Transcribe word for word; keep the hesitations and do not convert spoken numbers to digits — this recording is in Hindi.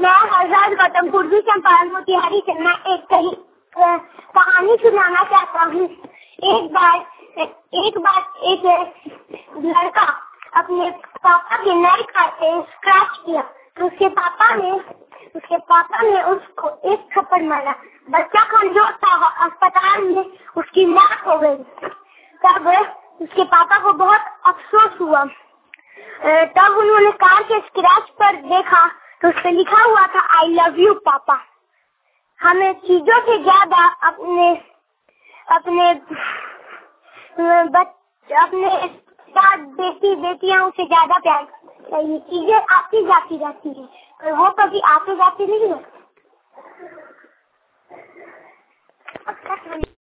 मैं हजरत गौतम पूर्वी चंपारण मोतिहारी से मैं एक कही कहानी सुनाना चाहता हूँ। एक बार एक बार एक लड़का अपने पापा के नए खाते स्क्रैच किया तो उसके पापा ने उसके पापा ने उसको एक थप्पड़ मारा। बच्चा कमजोर था, अस्पताल में उसकी मौत हो गई। तब उसके पापा को बहुत अफसोस हुआ। तब उन्होंने कार के स्क्रैच पर देखा तो उस पर लिखा हुआ था आई लव यू पापा। हमें चीजों से ज्यादा अपने अपने बच, अपने साथ बेटी बेटियों से ज्यादा प्यार चाहिए। चीजें आती जाती रहती है पर वो कभी आते जाती नहीं है।